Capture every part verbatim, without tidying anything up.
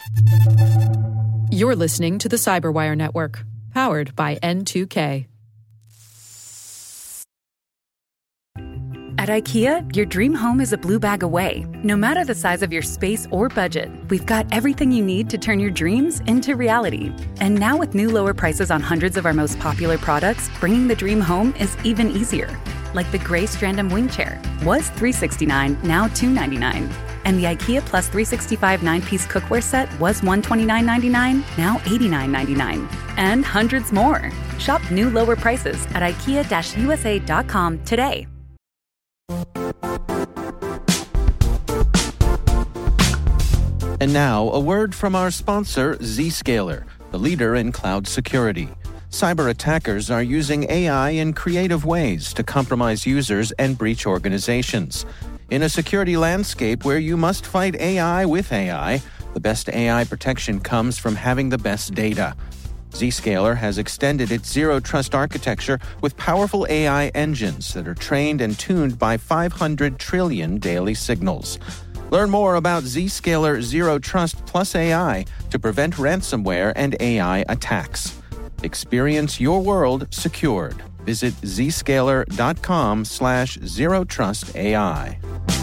You're listening to the Cyberwire Network, powered by N two K. At IKEA, your dream home is a blue bag away. No matter the size of your space or budget, we've got everything you need to turn your dreams into reality. And now with new lower prices on hundreds of our most popular products, bringing the dream home is even easier. Like the gray Strandom wing chair, was three hundred sixty-nine dollars, now two hundred ninety-nine dollars. And the IKEA Plus three sixty-five nine-piece cookware set was one hundred twenty-nine dollars and ninety-nine cents, now eighty-nine dollars and ninety-nine cents. And hundreds more. Shop new lower prices at ikea U S A dot com today. And now, a word from our sponsor, Zscaler, the leader in cloud security. Cyber attackers are using A I in creative ways to compromise users and breach organizations. In a security landscape where you must fight A I with A I, the best A I protection comes from having the best data. Zscaler has extended its Zero Trust architecture with powerful A I engines that are trained and tuned by five hundred trillion daily signals. Learn more about Zscaler Zero Trust Plus A I to prevent ransomware and A I attacks. Experience your world secured. Visit zscaler.com slash zero trust AI.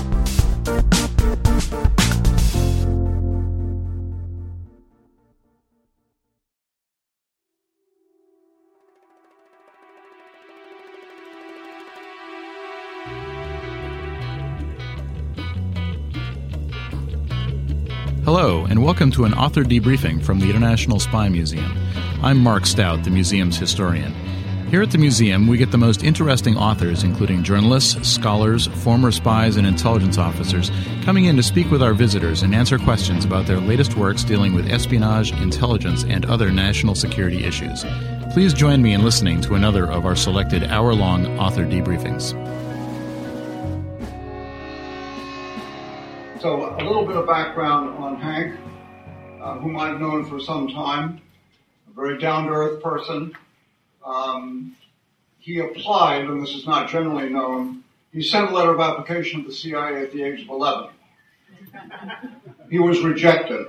Hello, and welcome to an author debriefing from the International Spy Museum. I'm Mark Stout, the museum's historian. Here at the museum, we get the most interesting authors, including journalists, scholars, former spies, and intelligence officers, coming in to speak with our visitors and answer questions about their latest works dealing with espionage, intelligence, and other national security issues. Please join me in listening to another of our selected hour-long author debriefings. So a little bit of background on Hank, uh, whom I've known for some time, a very down-to-earth person. Um, he applied, and this is not generally known, he sent a letter of application to the C I A at the age of eleven. He was rejected.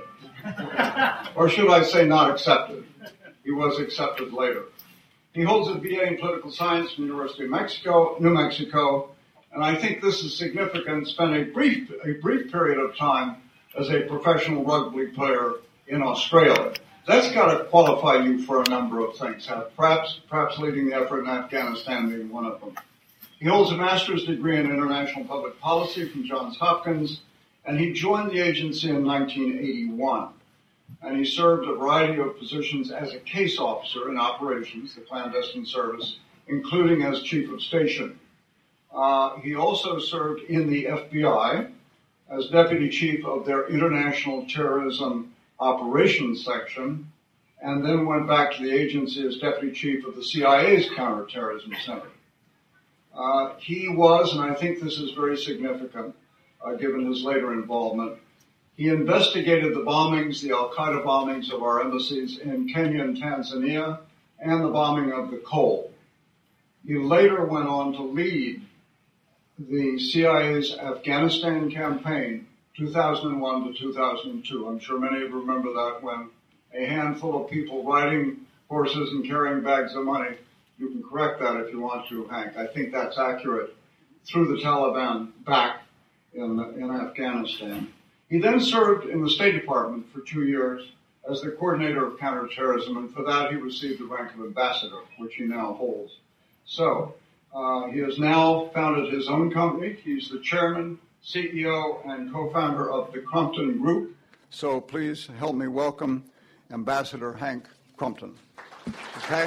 Or should I say not accepted. He was accepted later. He holds a B A in political science from the University of Mexico, New Mexico, and I think this is significant, spent a brief, a brief period of time as a professional rugby player in Australia. That's got to qualify you for a number of things, perhaps, perhaps leading the effort in Afghanistan being one of them. He holds a master's degree in international public policy from Johns Hopkins, and he joined the agency in nineteen eighty-one. And he served a variety of positions as a case officer in operations, the clandestine service, including as chief of station. Uh, he also served in the F B I as deputy chief of their international terrorism operations section, and then went back to the agency as deputy chief of the C I A's counterterrorism center. Uh, he was, and I think this is very significant, uh, given his later involvement, he investigated the bombings, the Al-Qaeda bombings of our embassies in Kenya and Tanzania, and the bombing of the Cole. He later went on to lead the C I A's Afghanistan campaign, two thousand one to two thousand two. I'm sure many of you remember that, when a handful of people riding horses and carrying bags of money, you can correct that if you want to, Hank. I think that's accurate, through the Taliban back in, in Afghanistan. He then served in the State Department for two years as the coordinator of counterterrorism, and for that he received the rank of ambassador, which he now holds. So, Uh, he has now founded his own company. He's the chairman, C E O, and co-founder of the Crumpton Group. So please help me welcome Ambassador Hank Crumpton. Okay?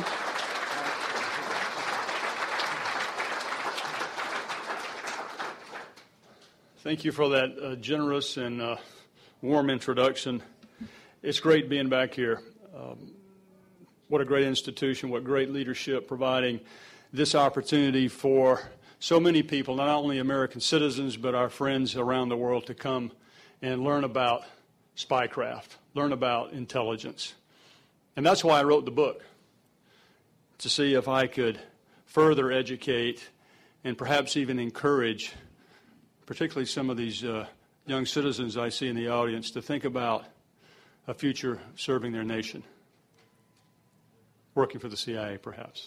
Thank you for that uh, generous and uh, warm introduction. It's great being back here. Um, what a great institution, what great leadership, providing this opportunity for so many people, not only American citizens, but our friends around the world, to come and learn about spycraft, learn about intelligence. And that's why I wrote the book, to see if I could further educate and perhaps even encourage, particularly some of these uh, young citizens I see in the audience, to think about a future serving their nation, working for the C I A perhaps.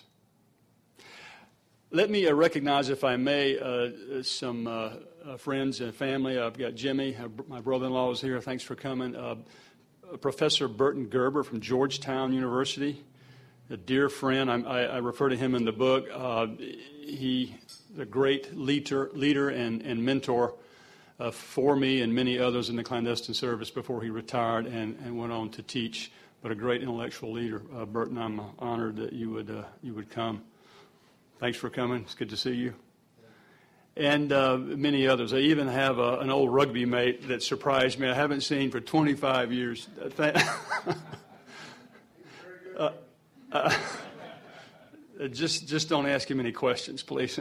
Let me uh, recognize, if I may, uh, some uh, uh, friends and family. I've got Jimmy, uh, my brother-in-law is here. Thanks for coming. Uh, Professor Burton Gerber from Georgetown University, a dear friend. I'm, I, I refer to him in the book. Uh, he is a great leader, leader and, and mentor uh, for me and many others in the clandestine service before he retired and, and went on to teach. But a great intellectual leader. Uh, Burton, I'm honored that you would uh, you would come. Thanks for coming. It's good to see you. And uh, many others. I even have a, an old rugby mate that surprised me. I haven't seen for twenty-five years. uh, uh, just, just don't ask him any questions, please.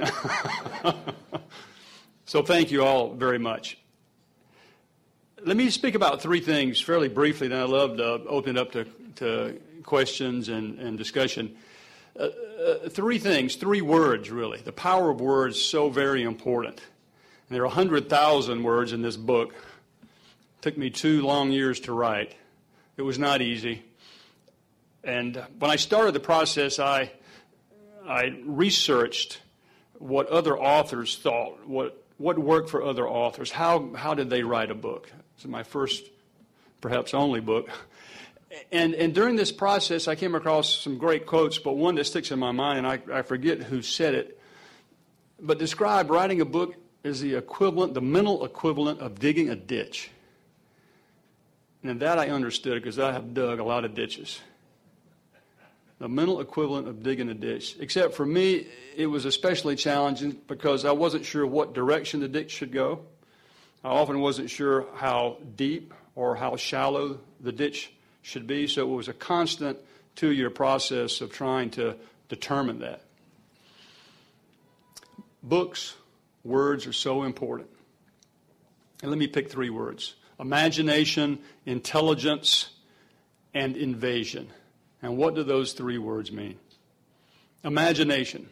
So thank you all very much. Let me speak about three things fairly briefly, then I'd love to open it up to, to questions and, and discussion. Uh, uh, three things, three words, really. The power of words is so very important. And there are one hundred thousand words in this book. It took me two long years to write. It was not easy. And when I started the process, I, I researched what other authors thought, what, what worked for other authors, how, how did they write a book. It's my first, perhaps only book. And, and during this process, I came across some great quotes, but one that sticks in my mind, and I, I forget who said it, but described writing a book as the equivalent, the mental equivalent of digging a ditch. And that I understood because I have dug a lot of ditches. The mental equivalent of digging a ditch. Except for me, it was especially challenging because I wasn't sure what direction the ditch should go. I often wasn't sure how deep or how shallow the ditch should be, so it was a constant two-year process of trying to determine that. Books, words are so important. And let me pick three words. Imagination, intelligence, and invasion. And what do those three words mean? Imagination.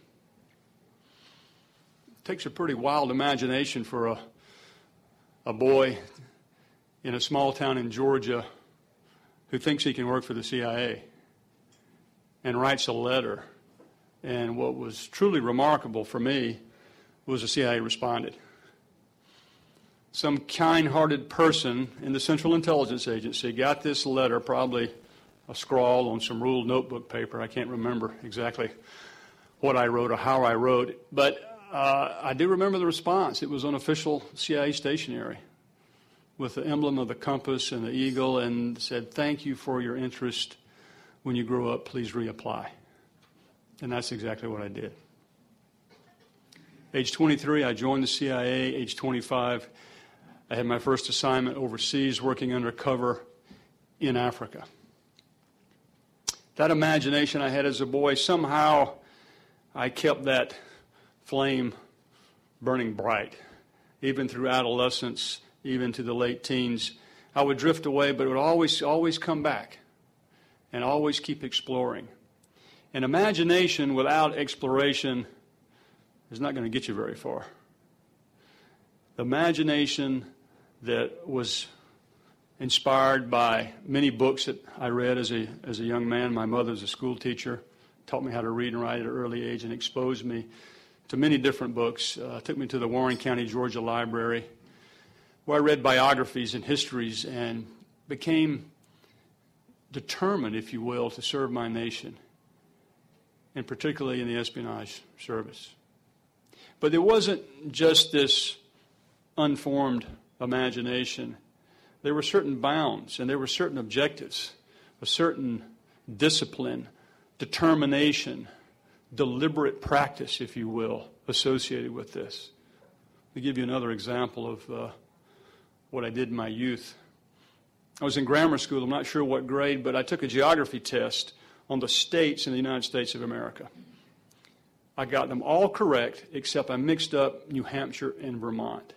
It takes a pretty wild imagination for a a boy in a small town in Georgia who thinks he can work for the C I A and writes a letter. And what was truly remarkable for me was the C I A responded. Some kind-hearted person in the Central Intelligence Agency got this letter, probably a scrawl on some ruled notebook paper. I can't remember exactly what I wrote or how I wrote it, but Uh, I do remember the response. It was on official C I A stationery with the emblem of the compass and the eagle, and said, "Thank you for your interest. When you grow up, please reapply." And that's exactly what I did. Age twenty-three, I joined the C I A. Age twenty-five, I had my first assignment overseas working undercover in Africa. That imagination I had as a boy, somehow I kept that flame burning bright, even through adolescence, even to the late teens. I would drift away, but it would always, always come back and always keep exploring. And imagination without exploration is not going to get you very far. The imagination that was inspired by many books that I read as a, as a young man. My mother was a school teacher, taught me how to read and write at an early age, and exposed me to many different books. Uh, took me to the Warren County, Georgia Library, where I read biographies and histories and became determined, if you will, to serve my nation, and particularly in the espionage service. But there wasn't just this unformed imagination. There were certain bounds and there were certain objectives, a certain discipline, determination, deliberate practice, if you will, associated with this. Let me give you another example of uh, what I did in my youth. I was in grammar school, I'm not sure what grade, but I took a geography test on the states in the United States of America. I got them all correct, except I mixed up New Hampshire and Vermont.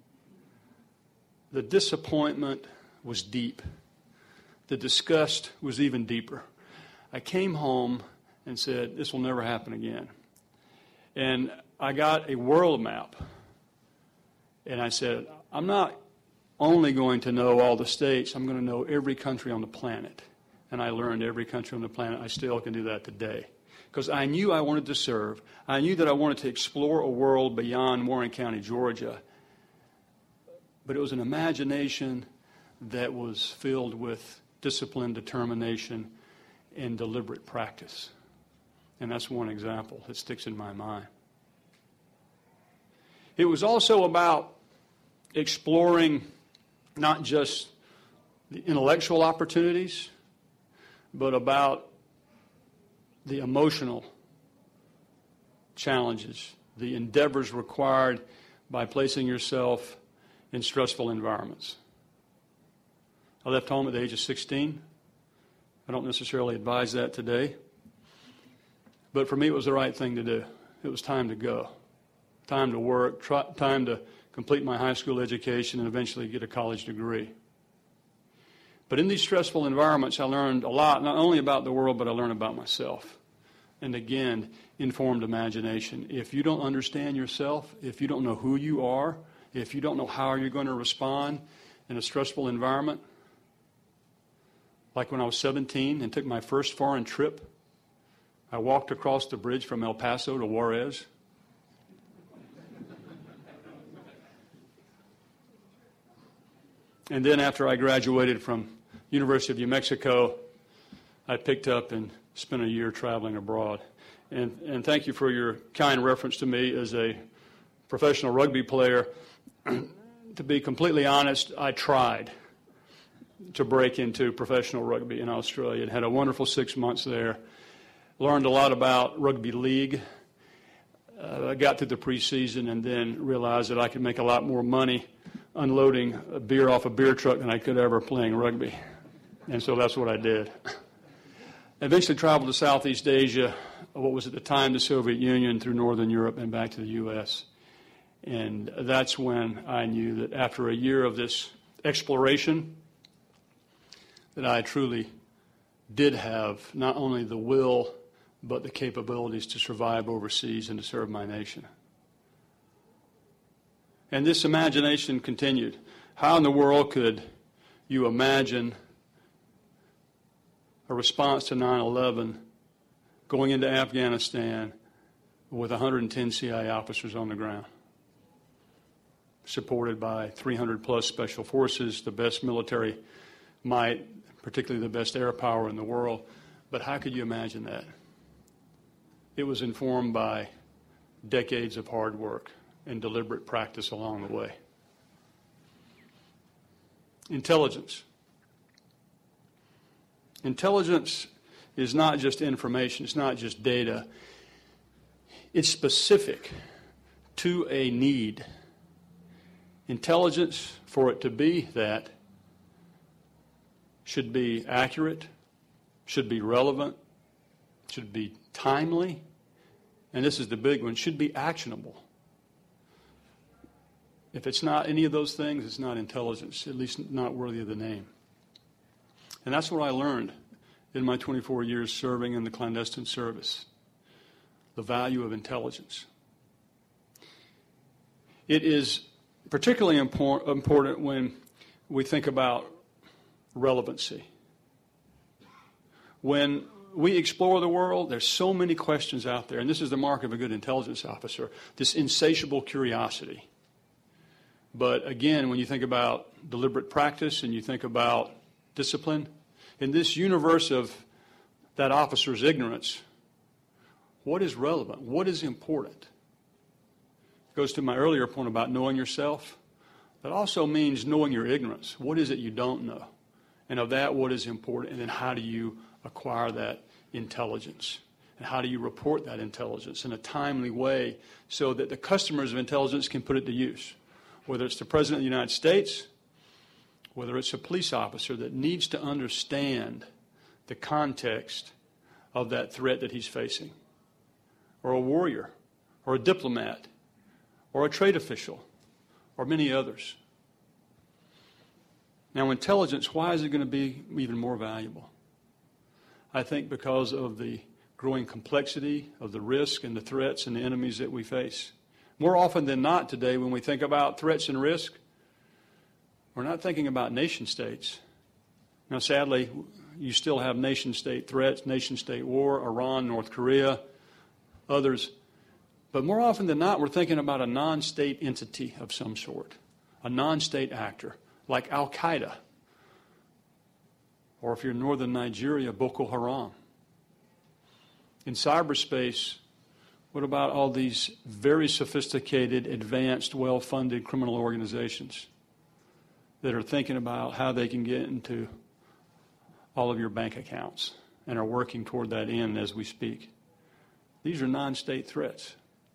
The disappointment was deep. The disgust was even deeper. I came home and said, this will never happen again. And I got a world map. And I said, I'm not only going to know all the states. I'm going to know every country on the planet. And I learned every country on the planet. I still can do that today. Because I knew I wanted to serve. I knew that I wanted to explore a world beyond Warren County, Georgia. But it was an imagination that was filled with discipline, determination, and deliberate practice. And that's one example that sticks in my mind. It was also about exploring not just the intellectual opportunities, but about the emotional challenges, the endeavors required by placing yourself in stressful environments. I left home at the age of sixteen. I don't necessarily advise that today. But for me, it was the right thing to do. It was time to go. Time to work, try, time to complete my high school education and eventually get a college degree. But in these stressful environments, I learned a lot, not only about the world, but I learned about myself. And again, informed imagination. If you don't understand yourself, if you don't know who you are, if you don't know how you're going to respond in a stressful environment, like when I was seventeen and took my first foreign trip, I walked across the bridge from El Paso to Juarez. And then after I graduated from University of New Mexico, I picked up and spent a year traveling abroad. And, and thank you for your kind reference to me as a professional rugby player. To be completely honest, I tried to break into professional rugby in Australia and had a wonderful six months there. Learned a lot about rugby league. Uh, I got through the preseason and then realized that I could make a lot more money unloading a beer off a beer truck than I could ever playing rugby. And so that's what I did. I eventually traveled to Southeast Asia, what was at the time the Soviet Union, through Northern Europe and back to the U S And that's when I knew that after a year of this exploration, that I truly did have not only the will, but the capabilities to survive overseas and to serve my nation. And this imagination continued. How in the world could you imagine a response to nine eleven going into Afghanistan with one hundred ten C I A officers on the ground, supported by three hundred plus special forces, the best military might, particularly the best air power in the world? But how could you imagine that? It was informed by decades of hard work and deliberate practice along the way. Intelligence. Intelligence is not just information, it's not just data. It's specific to a need. Intelligence, for it to be that, should be accurate, should be relevant, should be timely, and this is the big one, should be actionable. If it's not any of those things, it's not intelligence, at least not worthy of the name. And that's what I learned in my twenty-four years serving in the clandestine service, the value of intelligence. It is particularly impor- important when we think about relevancy. When we explore the world, there's so many questions out there, and this is the mark of a good intelligence officer, this insatiable curiosity. But again, when you think about deliberate practice and you think about discipline, in this universe of that officer's ignorance, what is relevant? What is important? It goes to my earlier point about knowing yourself. That also means knowing your ignorance. What is it you don't know? And of that, what is important? And then how do you acquire that intelligence? And how do you report that intelligence in a timely way so that the customers of intelligence can put it to use? Whether it's the President of the United States, whether it's a police officer that needs to understand the context of that threat that he's facing, or a warrior, or a diplomat, or a trade official, or many others. Now, intelligence, why is it going to be even more valuable? I think because of the growing complexity of the risk and the threats and the enemies that we face. More often than not today, when we think about threats and risk, We're not thinking about nation states. Now, sadly, you still have nation state threats, nation state war, Iran, North Korea, others. But more often than not, we're thinking about a non-state entity of some sort, a non-state actor, like Al-Qaeda, or if you're in northern Nigeria, Boko Haram. In cyberspace, what about all these very sophisticated, advanced, well-funded criminal organizations that are thinking about how they can get into all of your bank accounts and are working toward that end as we speak? These are non-state threats.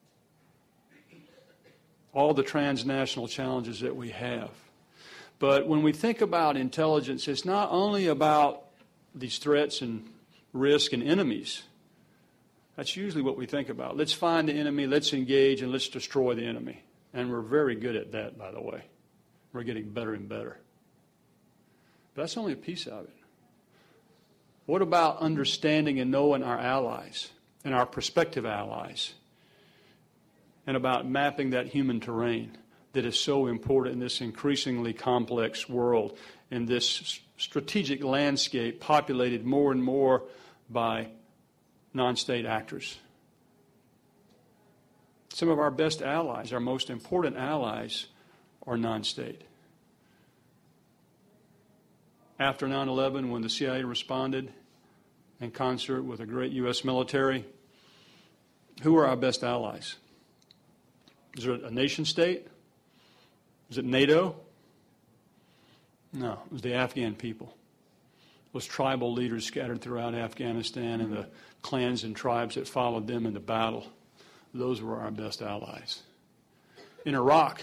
All the transnational challenges that we have. But when we think about intelligence, it's not only about these threats and risk and enemies. That's usually what we think about. Let's find the enemy, let's engage, and let's destroy the enemy. And we're very good at that, by the way. We're getting better and better. But that's only a piece of it. What about understanding and knowing our allies and our prospective allies? And about mapping that human terrain that is so important in this increasingly complex world, in this strategic landscape populated more and more by non-state actors. Some of our best allies, our most important allies, are non-state. After nine eleven, when the C I A responded in concert with a great U S military, who were our best allies? Is it a nation state? Was it NATO? No, it was the Afghan people. Those tribal leaders scattered throughout Afghanistan and the clans and tribes that followed them into battle. Those were our best allies. In Iraq,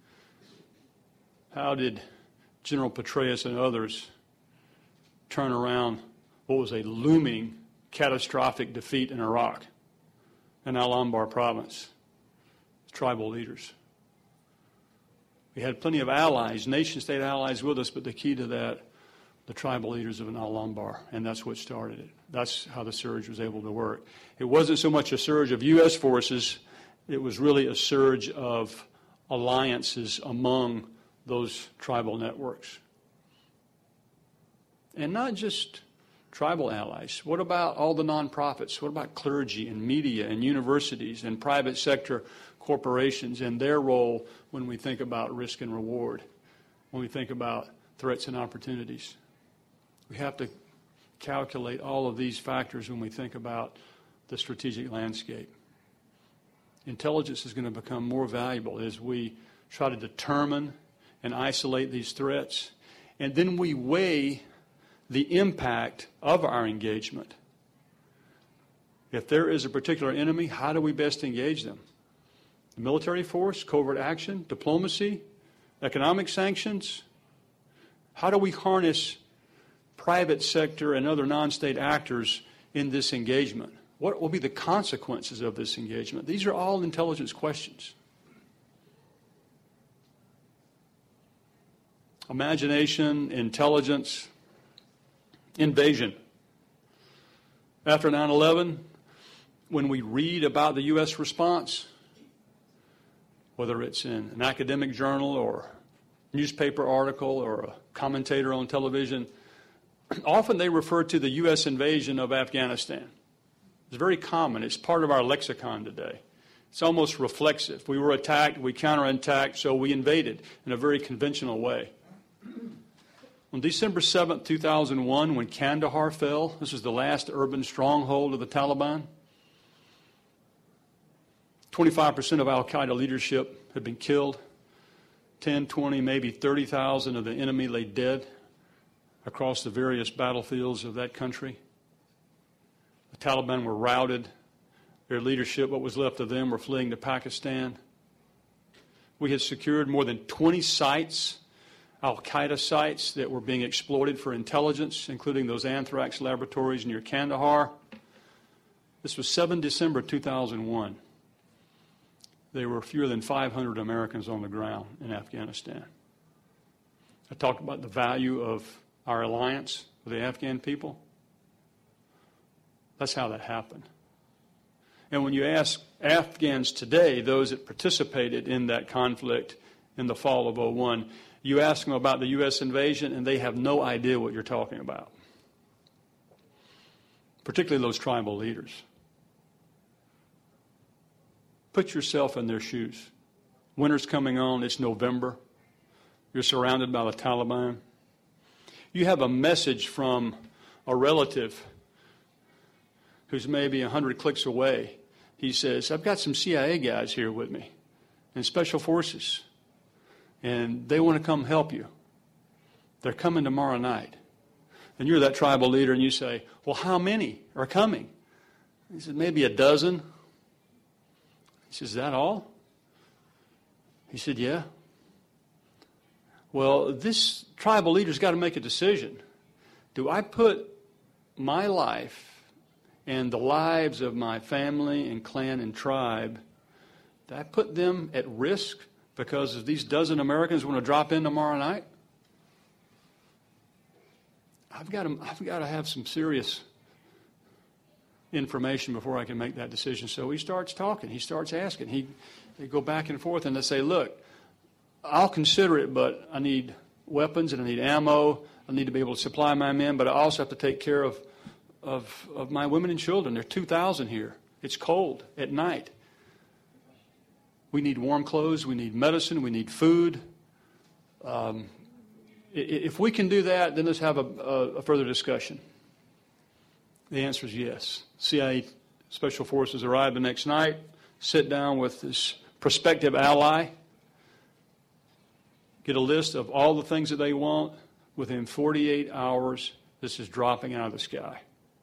how did General Petraeus and others turn around what was a looming catastrophic defeat in Iraq and Al-Anbar province? Tribal leaders. We had plenty of allies, nation-state allies with us, but the key to that, the tribal leaders of Al-Anbar, and that's what started it. That's how the surge was able to work. It wasn't so much a surge of U S forces, it was really a surge of alliances among those tribal networks. And not just tribal allies. What about all the nonprofits? What about clergy and media and universities and private sector corporations and their role when we think about risk and reward, when we think about threats and opportunities? We have to calculate all of these factors when we think about the strategic landscape. Intelligence is going to become more valuable as we try to determine and isolate these threats, and then we weigh the impact of our engagement. If there is a particular enemy, how do we best engage them? The military force, covert action, diplomacy, economic sanctions? How do we harness private sector and other non-state actors in this engagement? What will be the consequences of this engagement? These are all intelligence questions. Imagination, intelligence, invasion. After nine eleven, when we read about the U S response, whether it's in an academic journal or newspaper article or a commentator on television, often they refer to the U S invasion of Afghanistan. It's very common. It's part of our lexicon today. It's almost reflexive. We were attacked, we counterattacked, so we invaded in a very conventional way. On December seventh, two thousand one, when Kandahar fell, this was the last urban stronghold of the Taliban, twenty-five percent of al-Qaeda leadership had been killed. ten, twenty, maybe thirty thousand of the enemy lay dead across the various battlefields of that country. The Taliban were routed. Their leadership, what was left of them, were fleeing to Pakistan. We had secured more than twenty sites, al-Qaeda sites, that were being exploited for intelligence, including those anthrax laboratories near Kandahar. This was the seventh of December, two thousand one. There were fewer than five hundred Americans on the ground in Afghanistan. I talked about the value of our alliance with the Afghan people. That's how that happened. And when you ask Afghans today, those that participated in that conflict in the fall of oh one, You ask them about the U S invasion, and they have no idea what you're talking about, particularly those tribal leaders. Put yourself in their shoes. Winter's coming on. It's November. You're surrounded by the Taliban. You have a message from a relative who's maybe a hundred clicks away. He says, I've got some C I A guys here with me and special forces, and they want to come help you. They're coming tomorrow night. And you're that tribal leader, and you say, well, how many are coming? He said, maybe a dozen. He says, is that all? He said, yeah. Well, this tribal leader's got to make a decision. Do I put my life and the lives of my family and clan and tribe, do I put them at risk because of these dozen Americans want to drop in tomorrow night? I've got to, I've got to have some serious information before I can make that decision. So he starts talking. He starts asking. He, they go back and forth, and they say, look, I'll consider it, but I need weapons and I need ammo. I need to be able to supply my men, but I also have to take care of, of, of my women and children. There are two thousand here. It's cold at night. We need warm clothes. We need medicine. We need food. Um, if we can do that, then let's have a, a, a further discussion. The answer is yes. C I A Special Forces arrive the next night, sit down with this prospective ally, get a list of all the things that they want. Within forty-eight hours, this is dropping out of the sky.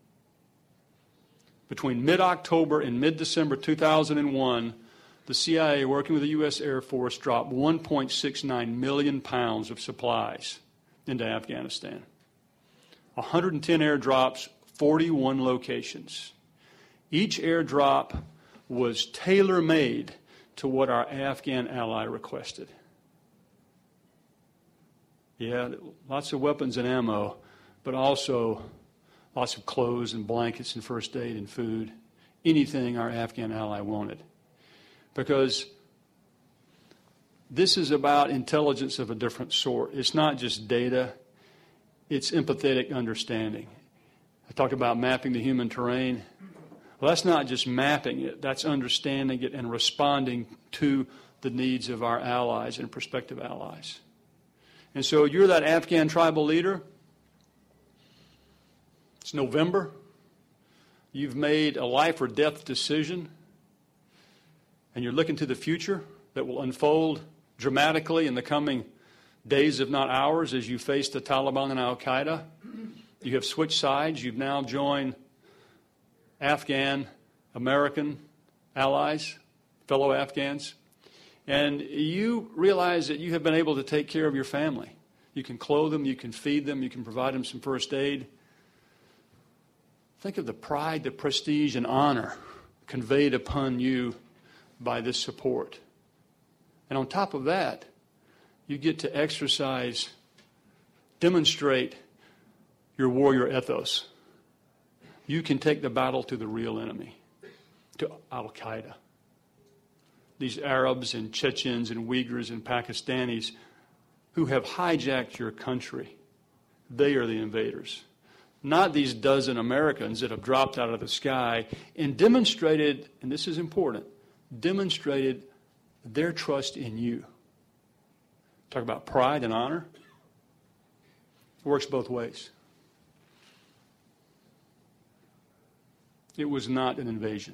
Between mid-October and mid-December two thousand one, the C I A, working with the U S Air Force, dropped one point six nine million pounds of supplies into Afghanistan. one hundred ten airdrops, forty-one locations. Each airdrop was tailor-made to what our Afghan ally requested. Yeah, lots of weapons and ammo, but also lots of clothes and blankets and first aid and food, anything our Afghan ally wanted. Because this is about intelligence of a different sort. It's not just data, it's empathetic understanding. I talked about mapping the human terrain. Well, that's not just mapping it, that's understanding it and responding to the needs of our allies and prospective allies. And so you're that Afghan tribal leader. It's November. You've made a life or death decision. And you're looking to the future that will unfold dramatically in the coming days, if not hours, as you face the Taliban and Al-Qaeda. You have switched sides. You've now joined Afghan, American allies, fellow Afghans. And you realize that you have been able to take care of your family. You can clothe them, you can feed them, you can provide them some first aid. Think of the pride, the prestige, and honor conveyed upon you by this support. And on top of that, you get to exercise, demonstrate your warrior ethos. You can take the battle to the real enemy, to Al-Qaeda. These Arabs and Chechens and Uyghurs and Pakistanis who have hijacked your country. They are the invaders. Not these dozen Americans that have dropped out of the sky and demonstrated, and this is important, demonstrated their trust in you. Talk about pride and honor. It works both ways. It was not an invasion.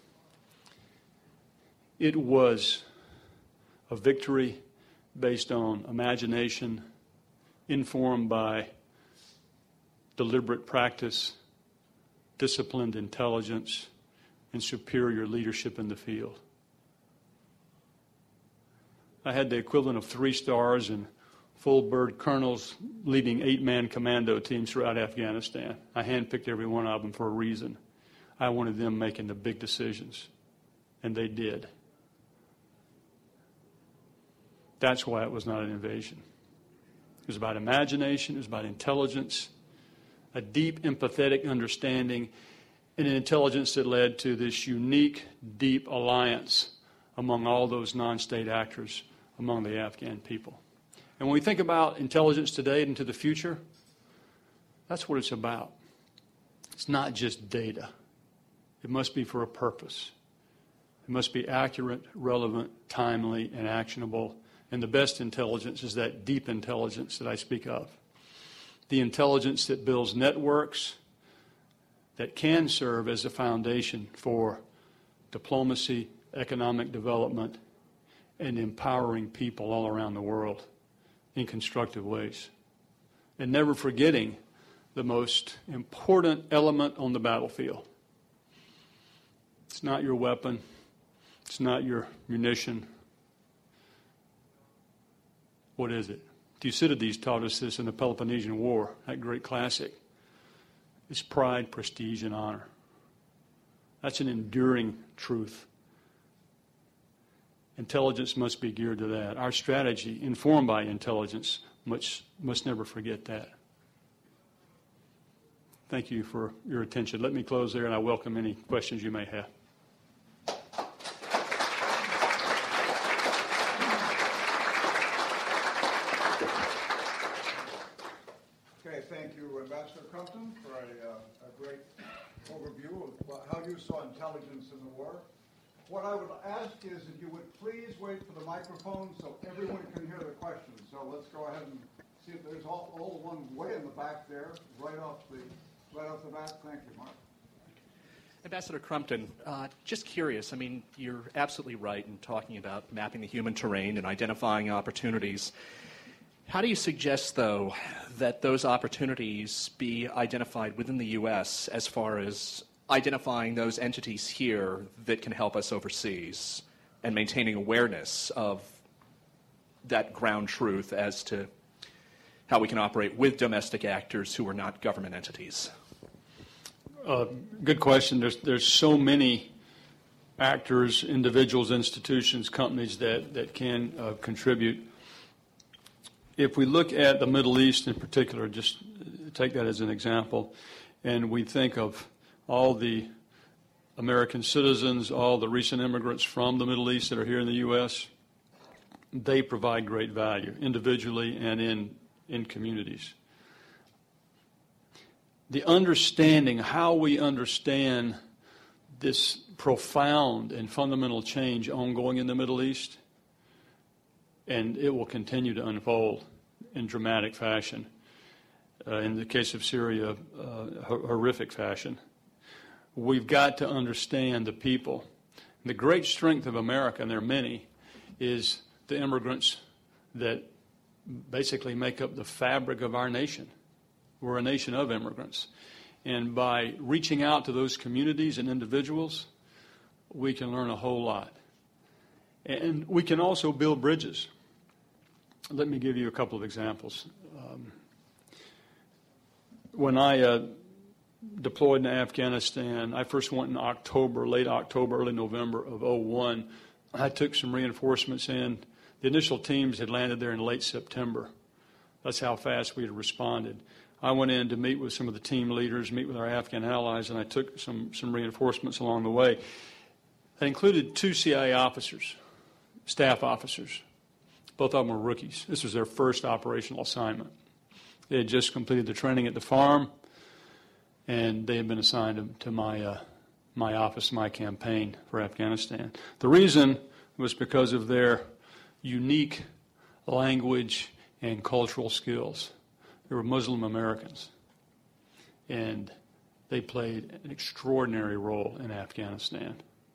It was a victory based on imagination, informed by deliberate practice, disciplined intelligence, and superior leadership in the field. I had the equivalent of three stars and full bird colonels leading eight-man commando teams throughout Afghanistan. I handpicked every one of them for a reason. I wanted them making the big decisions, and they did. That's why it was not an invasion. It was about imagination, it was about intelligence, a deep empathetic understanding, and an intelligence that led to this unique, deep alliance among all those non-state actors among the Afghan people. And when we think about intelligence today and into the future, that's what it's about. It's not just data. It must be for a purpose. It must be accurate, relevant, timely, and actionable. And the best intelligence is that deep intelligence that I speak of. The intelligence that builds networks that can serve as a foundation for diplomacy, economic development, and empowering people all around the world in constructive ways. And never forgetting the most important element on the battlefield. It's not your weapon. It's not your munition. What is it? Thucydides taught us this in the Peloponnesian War, that great classic. It's pride, prestige, and honor. That's an enduring truth. Intelligence must be geared to that. Our strategy, informed by intelligence, must, must never forget that. Thank you for your attention. Let me close there, and I welcome any questions you may have. Okay, thank you, Ambassador Crumpton, for a, uh, a great overview of how you saw intelligence in the war. What I would ask is if you would please wait for the microphone so everyone can hear the questions. So let's go ahead and see if there's all, all one way in the back there, right off the right off the bat. Thank you, Mark. Ambassador Crumpton, uh, just curious, I mean, you're absolutely right in talking about mapping the human terrain and identifying opportunities. How do you suggest, though, that those opportunities be identified within the U S as far as identifying those entities here that can help us overseas and maintaining awareness of that ground truth as to how we can operate with domestic actors who are not government entities? Uh, good question. There's there's so many actors, individuals, institutions, companies that, that can uh, contribute. If we look at the Middle East in particular, just take that as an example, and we think of all the American citizens, all the recent immigrants from the Middle East that are here in the U S, they provide great value individually and in, in communities. The understanding, how we understand this profound and fundamental change ongoing in the Middle East, and it will continue to unfold in dramatic fashion. Uh, in the case of Syria, uh, horrific fashion. We've got to understand the people. The great strength of America, and there are many, is the immigrants that basically make up the fabric of our nation. We're a nation of immigrants. And by reaching out to those communities and individuals, we can learn a whole lot. And we can also build bridges. Let me give you a couple of examples. Um, when I uh, deployed in Afghanistan, I first went in October, late October, early November of oh one. I took some reinforcements in. The initial teams had landed there in late September. That's how fast we had responded. I went in to meet with some of the team leaders, meet with our Afghan allies, and I took some, some reinforcements along the way. That included two C I A officers, staff officers. Both of them were rookies. This was their first operational assignment. They had just completed the training at the farm, and they had been assigned to, to my uh, my office, my campaign for Afghanistan. The reason was because of their unique language and cultural skills. They were Muslim Americans, and they played an extraordinary role in Afghanistan.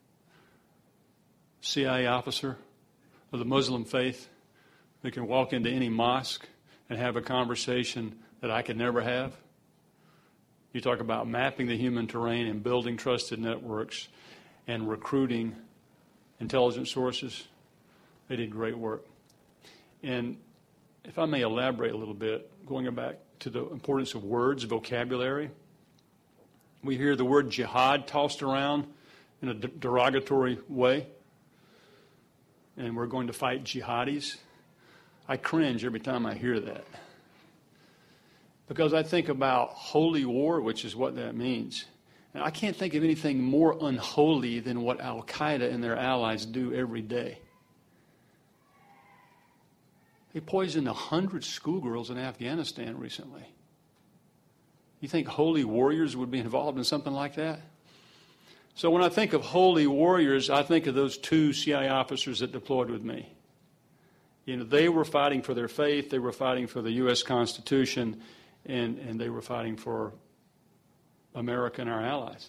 C I A officer of the Muslim faith who can walk into any mosque and have a conversation that I could never have. You talk about mapping the human terrain and building trusted networks and recruiting intelligence sources. They did great work. And if I may elaborate a little bit, going back to the importance of words, vocabulary, we hear the word jihad tossed around in a derogatory way, and we're going to fight jihadis. I cringe every time I hear that, because I think about holy war, which is what that means. And I can't think of anything more unholy than what Al-Qaeda and their allies do every day. They poisoned one hundred schoolgirls in Afghanistan recently. You think holy warriors would be involved in something like that? So when I think of holy warriors, I think of those two C I A officers that deployed with me. You know, they were fighting for their faith, they were fighting for the U S Constitution, and, and they were fighting for America and our allies.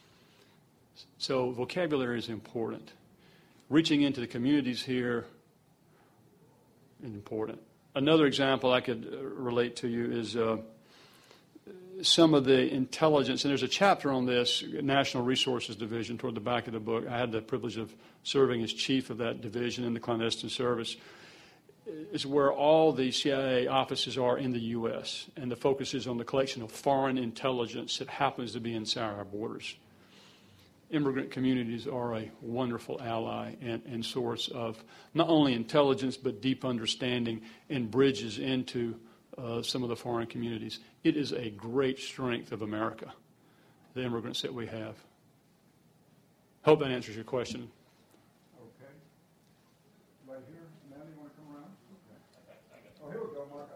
So vocabulary is important. Reaching into the communities here is important. Another example I could relate to you is uh, some of the intelligence, and there's a chapter on this, National Resources Division, toward the back of the book. I had the privilege of serving as chief of that division in the clandestine service. Is where all the C I A offices are in the U S, and the focus is on the collection of foreign intelligence that happens to be inside our borders. Immigrant communities are a wonderful ally and, and source of not only intelligence but deep understanding and bridges into uh, some of the foreign communities. It is a great strength of America, the immigrants that we have. Hope that answers your question. Okay. Right here. Now you want to come around? Okay. Oh, here we go, Mark.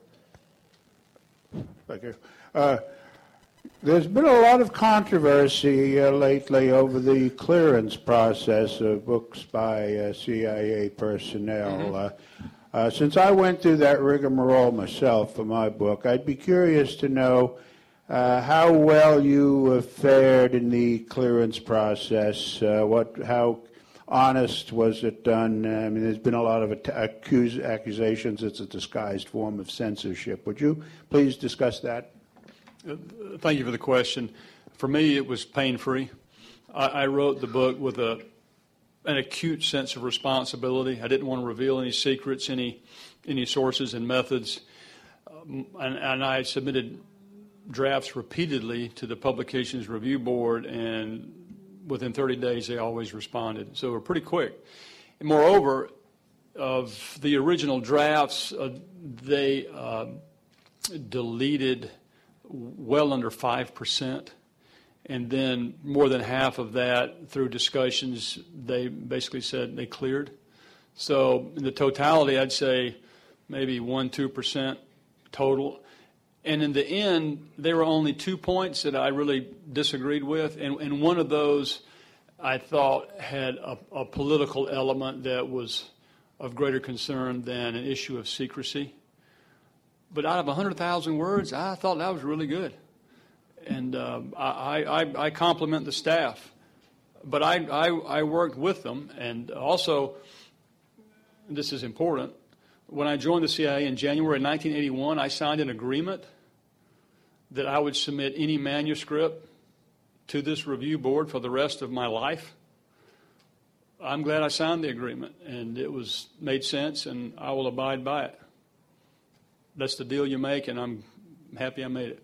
Okay. Thank you. Uh, There's been a lot of controversy uh, lately over the clearance process of books by uh, C I A personnel. Mm-hmm. uh, uh, since I went through that rigmarole myself for my book, I'd be curious to know uh, how well you uh, fared in the clearance process. Uh, what, how honest was it done? I mean, there's been a lot of accuse, accusations it's a disguised form of censorship. Would you please discuss that? Thank you for the question. For me, it was pain-free. I, I wrote the book with a, an acute sense of responsibility. I didn't want to reveal any secrets, any any sources and methods. Um, and, and I submitted drafts repeatedly to the Publications Review Board, and within thirty days, they always responded. So we're pretty quick. And moreover, of the original drafts, uh, they uh, deleted well under five percent, and then more than half of that, through discussions, they basically said they cleared. So in the totality, I'd say maybe one percent, two percent total. And in the end, there were only two points that I really disagreed with, and, and one of those I thought had a, a political element that was of greater concern than an issue of secrecy. But out of one hundred thousand words, I thought that was really good. And uh, I, I, I compliment the staff. But I, I, I worked with them. And also, this is important, when I joined the C I A in January nineteen eighty-one, I signed an agreement that I would submit any manuscript to this review board for the rest of my life. I'm glad I signed the agreement, and it was made sense, and I will abide by it. That's the deal you make, and I'm happy I made it.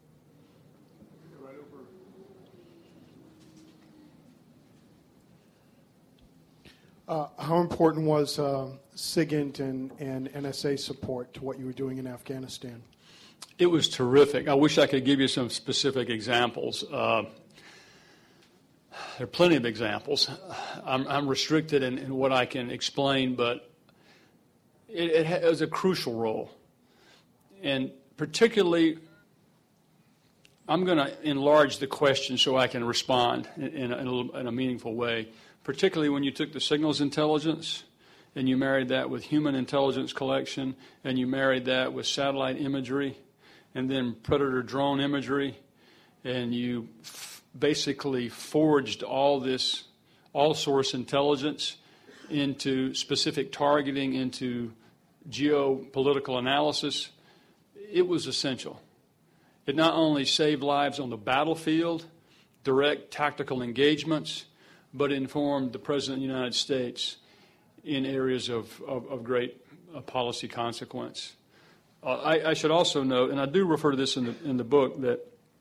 Uh, how important was uh, SIGINT and, and N S A support to what you were doing in Afghanistan? It was terrific. I wish I could give you some specific examples. Uh, there are plenty of examples. I'm, I'm restricted in, in what I can explain, but it, it, ha- it was a crucial role. And particularly, I'm going to enlarge the question so I can respond in, in, a, in, a, in a meaningful way, particularly when you took the signals intelligence and you married that with human intelligence collection, and you married that with satellite imagery and then predator drone imagery, and you f- basically forged all this all-source intelligence into specific targeting, into geopolitical analysis. It was essential. It not only saved lives on the battlefield, direct tactical engagements, but informed the President of the United States in areas of, of, of great uh, policy consequence. Uh, I, I should also note, and I do refer to this in the, in the book, that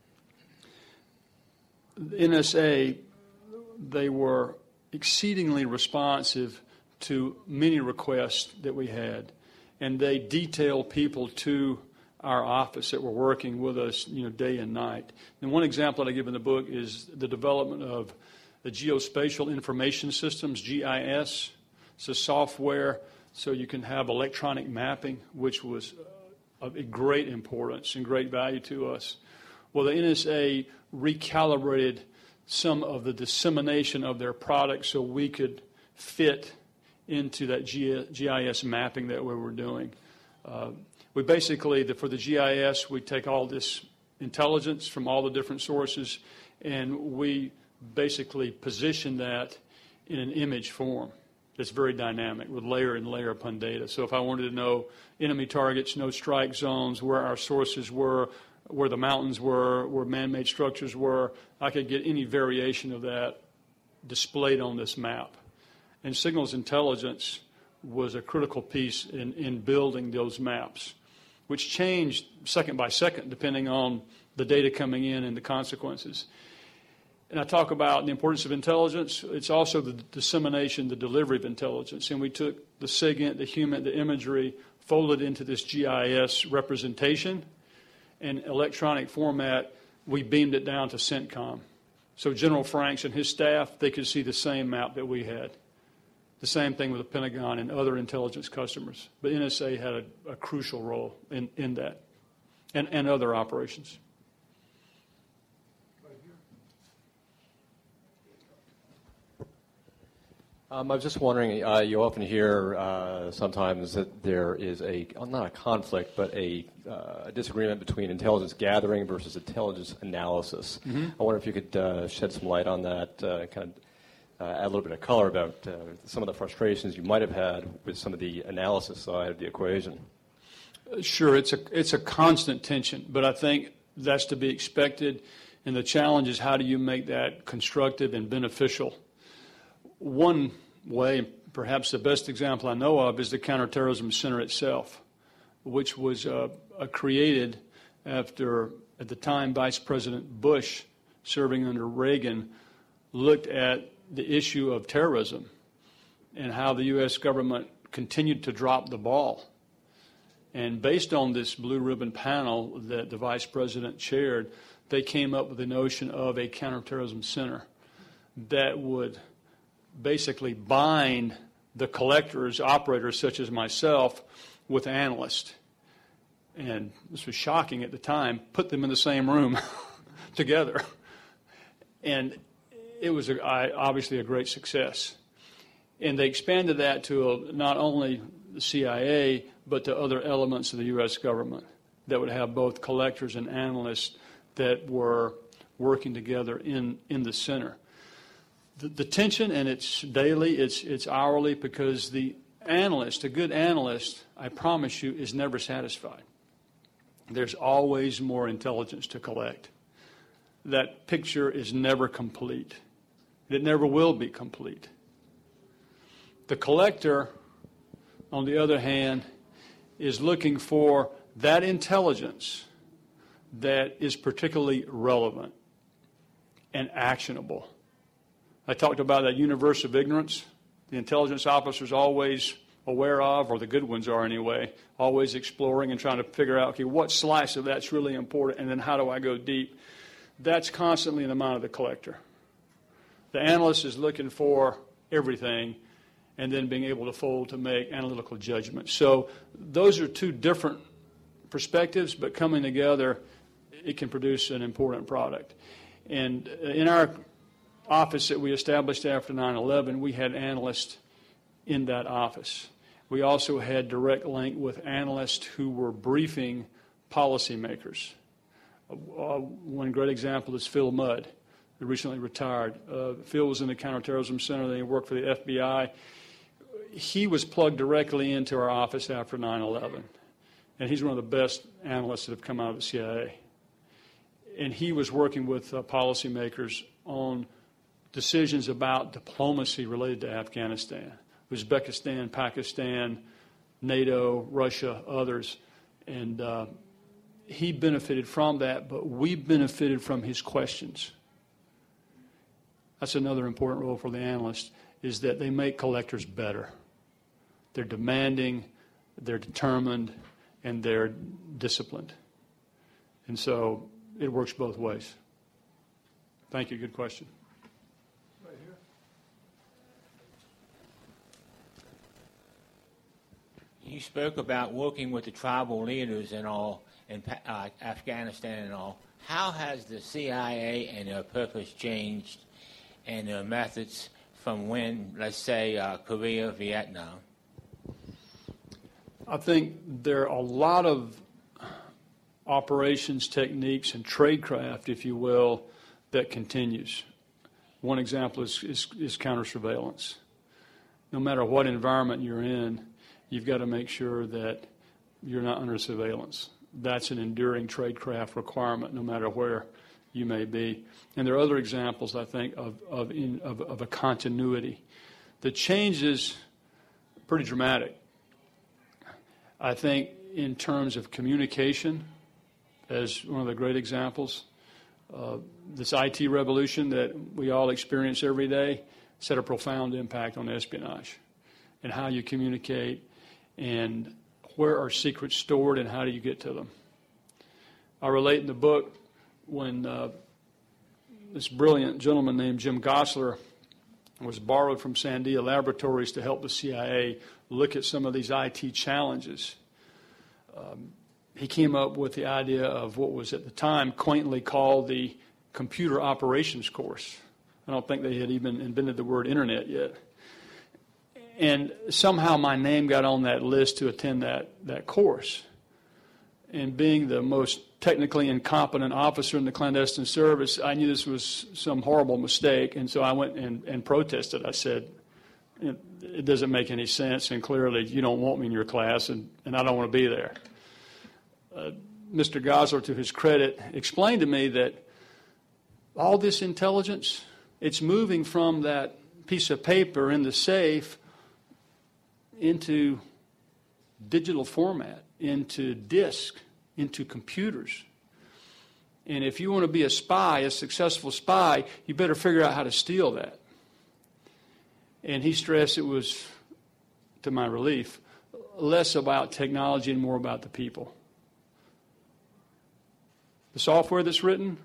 the N S A, they were exceedingly responsive to many requests that we had, and they detailed people to our office that were working with us, you know, day and night. And one example that I give in the book is the development of the Geospatial Information Systems, G I S. It's a software so you can have electronic mapping, which was of great importance and great value to us. Well, the N S A recalibrated some of the dissemination of their products so we could fit into that G I S mapping that we were doing. Uh, we basically, the, for the G I S, we take all this intelligence from all the different sources, and we basically position that in an image form that's very dynamic with layer and layer upon data. So if I wanted to know enemy targets, no strike zones, where our sources were, where the mountains were, where man-made structures were, I could get any variation of that displayed on this map. And signals intelligence was a critical piece in, in building those maps, which changed second by second depending on the data coming in and the consequences. And I talk about the importance of intelligence. It's also the dissemination, the delivery of intelligence. And we took the SIGINT, the human, the imagery, folded into this G I S representation. And electronic format, we beamed it down to CENTCOM. So General Franks and his staff, they could see the same map that we had. The same thing with the Pentagon and other intelligence customers. But N S A had a, a crucial role in, in that, and, and other operations. Um, I was just wondering, uh, you often hear uh, sometimes that there is a, not a conflict, but a, uh, a disagreement between intelligence gathering versus intelligence analysis. Mm-hmm. I wonder if you could uh, shed some light on that, uh, kind of uh, add a little bit of color about uh, some of the frustrations you might have had with some of the analysis side of the equation. Sure, it's a, it's a constant tension, but I think that's to be expected, and the challenge is how do you make that constructive and beneficial. One way, perhaps the best example I know of, is the Counterterrorism Center itself, which was uh, uh, created after, at the time, Vice President Bush, serving under Reagan, looked at the issue of terrorism and how the U S government continued to drop the ball. And based on this blue ribbon panel that the Vice President chaired, they came up with the notion of a counterterrorism center that would basically bind the collectors, operators such as myself, with analysts. And this was shocking at the time, put them in the same room together. And it was a, I, obviously a great success. And they expanded that to a, not only the C I A, but to other elements of the U S government that would have both collectors and analysts that were working together in, in the center. The, the tension, and it's daily, it's, it's hourly, because the analyst, a good analyst, I promise you, is never satisfied. There's always more intelligence to collect. That picture is never complete. It never will be complete. The collector, on the other hand, is looking for that intelligence that is particularly relevant and actionable. I talked about that universe of ignorance. The intelligence officer is always aware of, or the good ones are anyway, always exploring and trying to figure out, okay, what slice of that's really important, and then how do I go deep? That's constantly in the mind of the collector. The analyst is looking for everything and then being able to fold to make analytical judgments. So those are two different perspectives, but coming together, it can produce an important product. And in our office that we established after nine eleven, we had analysts in that office. We also had direct link with analysts who were briefing policymakers. Uh, one great example is Phil Mudd, who recently retired. Uh, Phil was in the Counterterrorism Center. Then he worked for the F B I. He was plugged directly into our office after nine eleven. And he's one of the best analysts that have come out of the C I A. And he was working with uh, policymakers on decisions about diplomacy related to Afghanistan, Uzbekistan, Pakistan, NATO, Russia, others. And uh, he benefited from that, but we benefited from his questions. That's another important role for the analyst, is that they make collectors better. They're demanding, they're determined, and they're disciplined. And so it works both ways. Thank you. Good question. You spoke about working with the tribal leaders and all in uh, Afghanistan and all. How has the C I A and their purpose changed and their methods from when, let's say, uh, Korea, Vietnam? I think there are a lot of operations techniques and tradecraft, if you will, that continues. One example is, is, is counter-surveillance. No matter what environment you're in, you've got to make sure that you're not under surveillance. That's an enduring tradecraft requirement, no matter where you may be. And there are other examples, I think, of of, in, of, of a continuity. The change is pretty dramatic. I think in terms of communication, as one of the great examples, uh, this I T revolution that we all experience every day set a profound impact on espionage and how you communicate and where are secrets stored and how do you get to them. I relate in the book when uh, this brilliant gentleman named Jim Gosler was borrowed from Sandia Laboratories to help the C I A look at some of these I T challenges. Um, he came up with the idea of what was at the time quaintly called the Computer Operations Course. I don't think they had even invented the word internet yet. And somehow my name got on that list to attend that, that course. And being the most technically incompetent officer in the clandestine service, I knew this was some horrible mistake, and so I went and, and protested. I said, it, it doesn't make any sense, and clearly you don't want me in your class, and, and I don't want to be there. Uh, Mister Gosler, to his credit, explained to me that all this intelligence, it's moving from that piece of paper in the safe into digital format, into disk, into computers. And if you want to be a spy, a successful spy, you better figure out how to steal that. And he stressed it was, to my relief, less about technology and more about the people. The software that's written,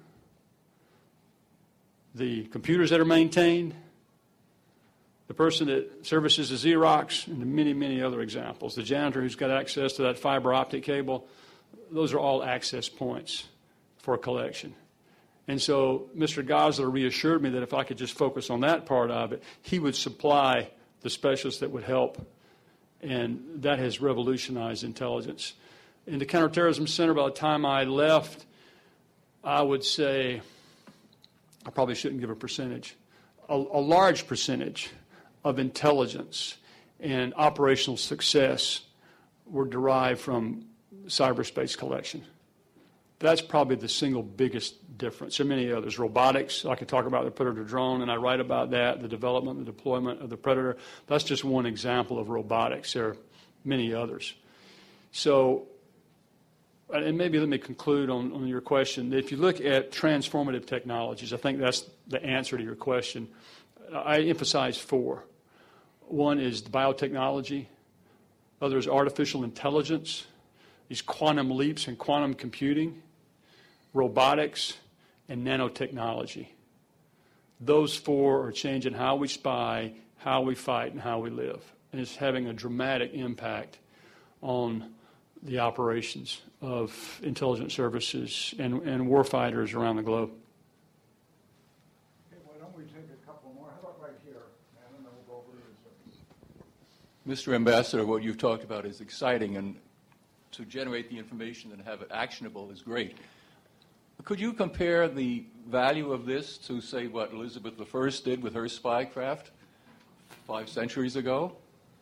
the computers that are maintained, the person that services the Xerox, and many, many other examples. The janitor who's got access to that fiber optic cable, those are all access points for a collection. And so Mister Gosler reassured me that if I could just focus on that part of it, he would supply the specialists that would help. And that has revolutionized intelligence. In the Counterterrorism Center, by the time I left, I would say, I probably shouldn't give a percentage, a, a large percentage of intelligence and operational success were derived from cyberspace collection. That's probably the single biggest difference. There are many others. Robotics, I could talk about the Predator drone, and I write about that, the development and the deployment of the Predator. That's just one example of robotics. There are many others. So, and maybe let me conclude on, on your question. If you look at transformative technologies, I think that's the answer to your question. I emphasize four. One is biotechnology. Other is artificial intelligence, these quantum leaps in quantum computing, robotics, and nanotechnology. Those four are changing how we spy, how we fight, and how we live. And it's having a dramatic impact on the operations of intelligence services and, and warfighters around the globe. Okay, why don't we take a couple more? How about right here, man, and then we'll go over to this. Mister Ambassador, what you've talked about is exciting, and to generate the information and have it actionable is great. Could you compare the value of this to, say, what Elizabeth the First did with her spycraft five centuries ago?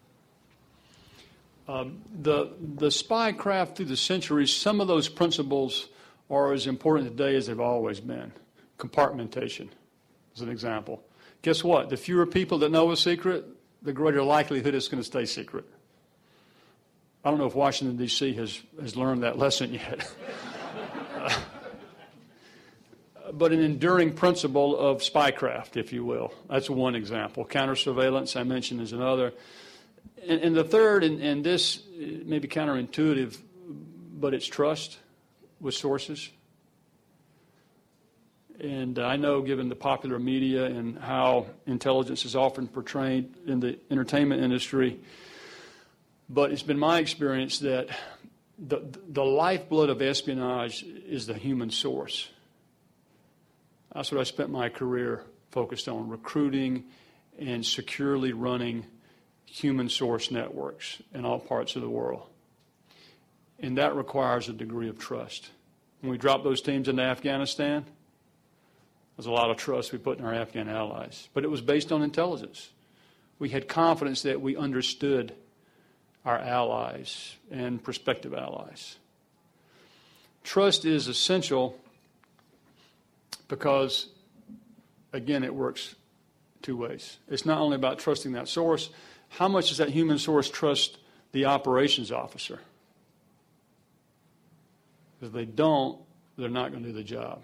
Um, the the spycraft through the centuries, some of those principles are as important today as they've always been. Compartmentation is an example. Guess what? The fewer people that know a secret, the greater likelihood it's going to stay secret. I don't know if Washington, D C has, has learned that lesson yet. uh, but an enduring principle of spycraft, if you will. That's one example. Counter-surveillance, I mentioned, is another. And, and the third, and, and this may be counterintuitive, but it's trust with sources. And I know, given the popular media and how intelligence is often portrayed in the entertainment industry, But it's been my experience that the, the lifeblood of espionage is the human source. That's what I spent my career focused on, recruiting and securely running human source networks in all parts of the world. And that requires a degree of trust. When we dropped those teams into Afghanistan, there's a lot of trust we put in our Afghan allies. But it was based on intelligence. We had confidence that we understood our allies and prospective allies. Trust is essential because, again, it works two ways. It's not only about trusting that source. How much does that human source trust the operations officer? If they don't, they're not going to do the job.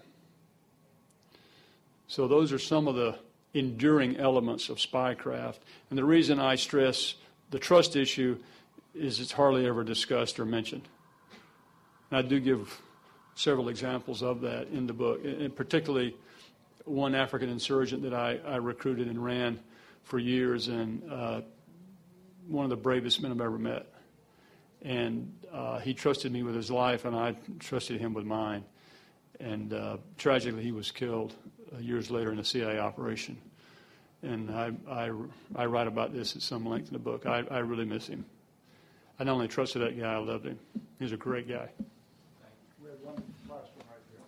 So those are some of the enduring elements of spycraft. And the reason I stress the trust issue is it's hardly ever discussed or mentioned. And I do give several examples of that in the book, and particularly one African insurgent that I, I recruited and ran for years, and uh, one of the bravest men I've ever met. And uh, he trusted me with his life, and I trusted him with mine. And uh, tragically, he was killed uh, years later in a C I A operation. And I, I, I write about this at some length in the book. I, I really miss him. I not only trusted that guy, I loved him. He was a great guy. We have one last one right here.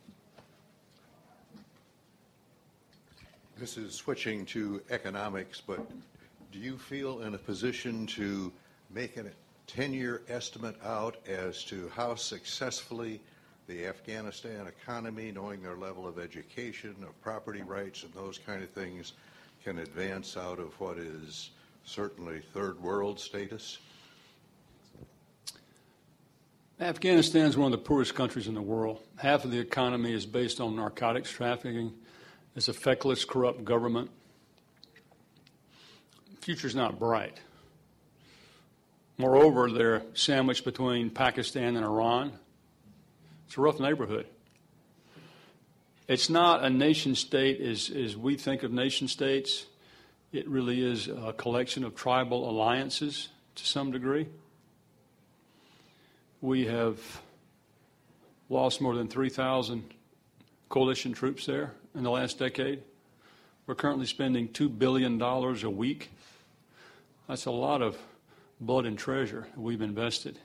This is switching to economics, but do you feel in a position to make a ten-year estimate out as to how successfully the Afghanistan economy, knowing their level of education, of property rights, and those kind of things, can advance out of what is certainly third world status? Afghanistan is one of the poorest countries in the world. Half of the economy is based on narcotics trafficking. It's a feckless, corrupt government. The future's not bright. Moreover, they're sandwiched between Pakistan and Iran. It's a rough neighborhood. It's not a nation state as, as we think of nation states. It really is a collection of tribal alliances to some degree. We have lost more than three thousand coalition troops there in the last decade. We're currently spending two billion dollars a week. That's a lot of blood and treasure we've invested.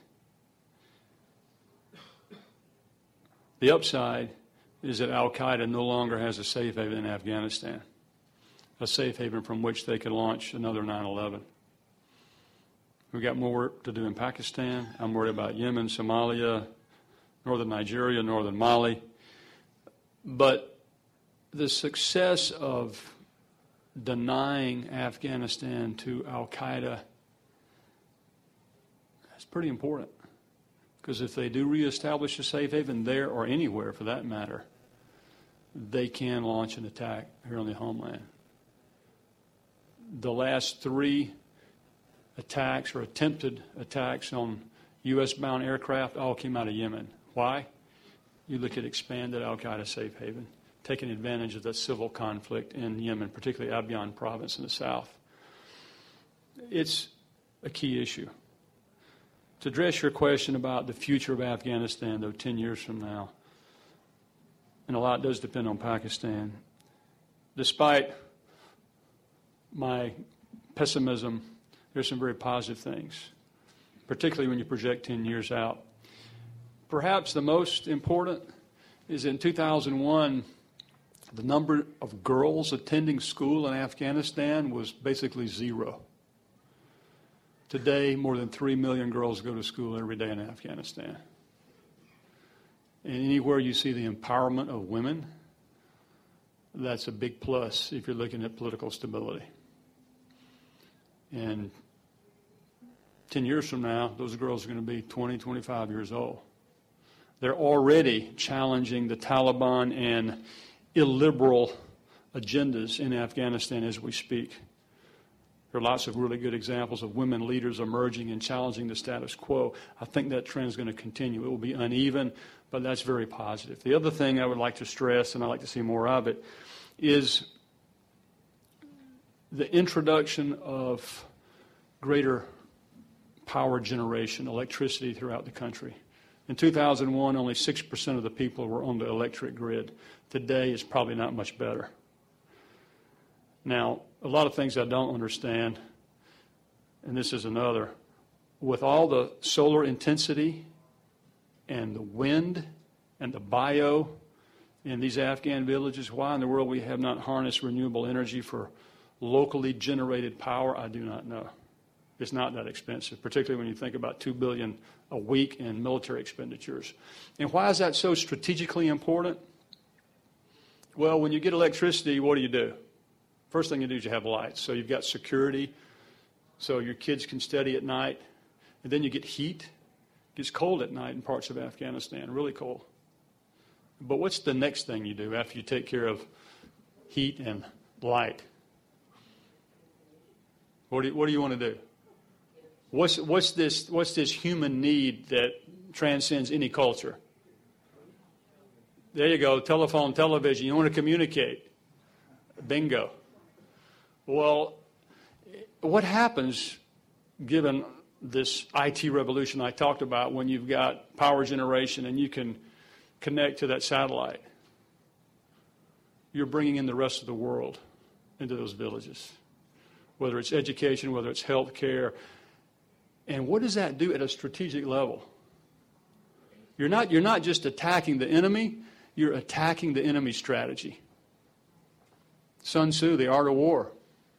The upside is that al-Qaeda no longer has a safe haven in Afghanistan, a safe haven from which they could launch another nine eleven. We've got more work to do in Pakistan. I'm worried about Yemen, Somalia, northern Nigeria, northern Mali. But the success of denying Afghanistan to al-Qaeda is pretty important. Because if they do reestablish a safe haven there, or anywhere for that matter, they can launch an attack here on the homeland. The last three attacks or attempted attacks on U S-bound aircraft all came out of Yemen. Why? You look at expanded al-Qaeda safe haven, taking advantage of the civil conflict in Yemen, particularly Abyan province in the south. It's a key issue. To address your question about the future of Afghanistan, though, ten years from now, and a lot does depend on Pakistan, despite my pessimism, there's some very positive things, particularly when you project ten years out. Perhaps the most important is in two thousand one, the number of girls attending school in Afghanistan was basically zero. Today, more than three million girls go to school every day in Afghanistan. And anywhere you see the empowerment of women, that's a big plus if you're looking at political stability. And ten years from now, those girls are going to be twenty, twenty-five years old. They're already challenging the Taliban and illiberal agendas in Afghanistan as we speak. There are lots of really good examples of women leaders emerging and challenging the status quo. I think that trend is going to continue. It will be uneven, but that's very positive. The other thing I would like to stress, and I'd like to see more of it, is the introduction of greater power generation, electricity throughout the country. In two thousand one, only six percent of the people were on the electric grid. Today, it's probably not much better. Now, a lot of things I don't understand, and this is another. With all the solar intensity and the wind and the bio in these Afghan villages, why in the world we have not harnessed renewable energy for locally generated power, I do not know. It's not that expensive, particularly when you think about two billion dollars a week in military expenditures. And why is that so strategically important? Well, when you get electricity, what do you do? First thing you do is you have lights. So you've got security, so your kids can study at night. And then you get heat. It gets cold at night in parts of Afghanistan, really cold. But what's the next thing you do after you take care of heat and light? What do you, what do you want to do? What's, what's, this, what's this human need that transcends any culture? There you go, telephone, television. You want to communicate. Bingo. Well, what happens given this I T revolution I talked about when you've got power generation and you can connect to that satellite? You're bringing in the rest of the world into those villages, whether it's education, whether it's health care. And what does that do at a strategic level? You're not, you're not just attacking the enemy, you're attacking the enemy's strategy. Sun Tzu, The Art of War.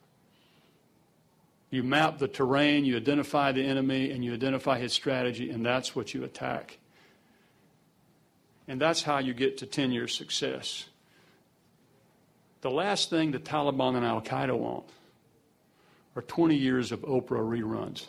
You map the terrain, you identify the enemy, and you identify his strategy, and that's what you attack. And that's how you get to ten-year success. The last thing the Taliban and Al-Qaeda want are twenty years of Oprah reruns.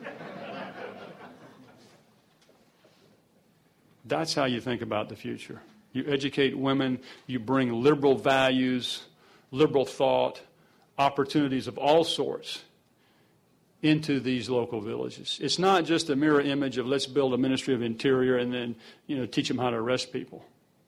That's how you think about the future. You educate women, you bring liberal values, liberal thought, opportunities of all sorts into these local villages. It's not just a mirror image of let's build a Ministry of Interior and then, you know, teach them how to arrest people.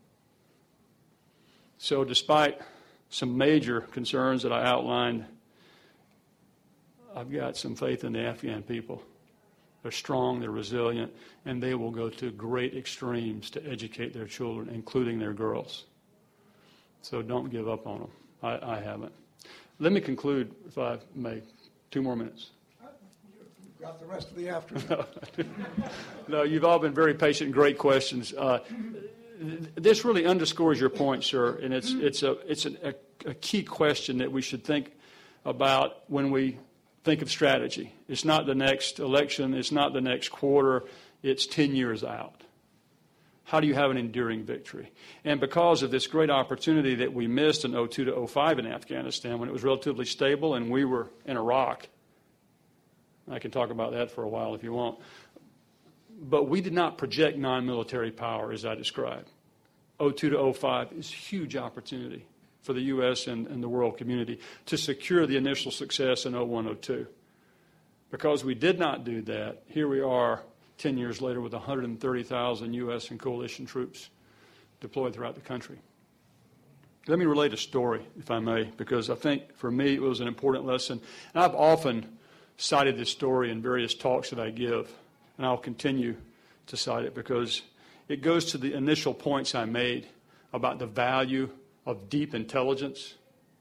So despite some major concerns that I outlined, I've got some faith in the Afghan people. They're strong, they're resilient, and they will go to great extremes to educate their children, including their girls. So don't give up on them. I, I haven't. Let me conclude, if I may. Two more minutes. You've got the rest of the afternoon. No, you've all been very patient, great questions. Uh, this really underscores your point, sir, and it's, it's, a, it's an, a, a key question that we should think about when we think of strategy. It's not the next election. It's not the next quarter. It's ten years out. How do you have an enduring victory? And because of this great opportunity that we missed in oh two to oh five in Afghanistan when it was relatively stable and we were in Iraq, I can talk about that for a while if you want, but we did not project non-military power as I described. oh two to oh five is a huge opportunity for the U S and, and the world community to secure the initial success in oh one, oh two. Because we did not do that, here we are ten years later with one hundred thirty thousand U S and coalition troops deployed throughout the country. Let me relate a story, if I may, because I think for me it was an important lesson. And I've often cited this story in various talks that I give, and I'll continue to cite it because it goes to the initial points I made about the value of deep intelligence.